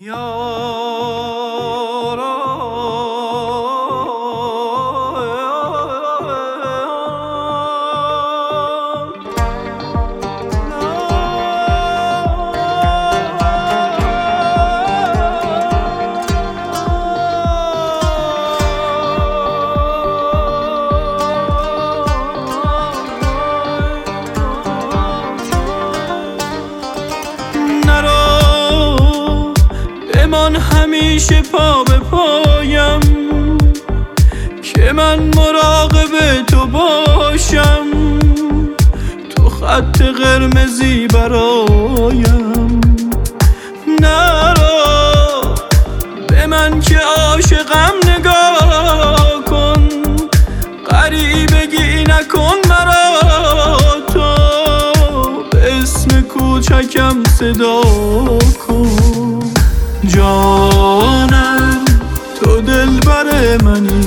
من همیشه پا به پایم که من مراقب تو باشم، تو خط قرمزی برایم. نرو به من که عاشقم نگاه کن، غریبگی نکن مرا، تو به اسم کوچکم صدا کن. جانم تو دلبر منی،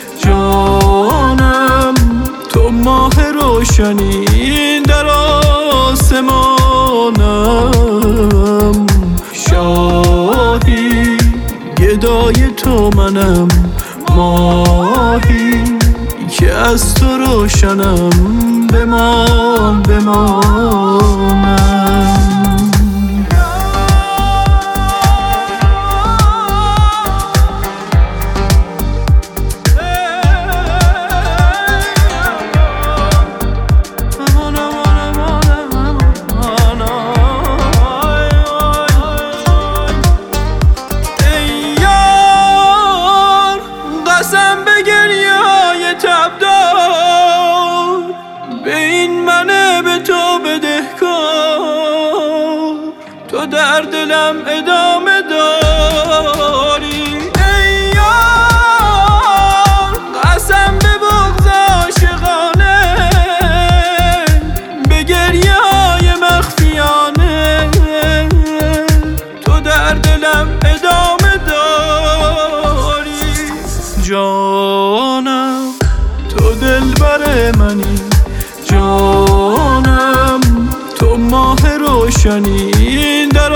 جانم تو ماه روشنی در آسمانم. شاهی گدای تو منم، ماهی که از تو روشنم. بمان بمانم. تو در دلم ادامه داری ای یار، قسم به بغض عاشقانه، به گریه های مخفیانه. تو در دلم ادامه داری. جانم تو دلبر منی، جانم تو ماه روشنی در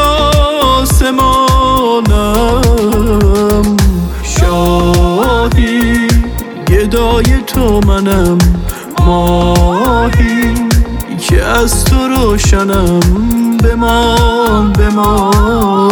آسمانم. شاهی گدای تو منم، ماهی که از تو روشنم. بمان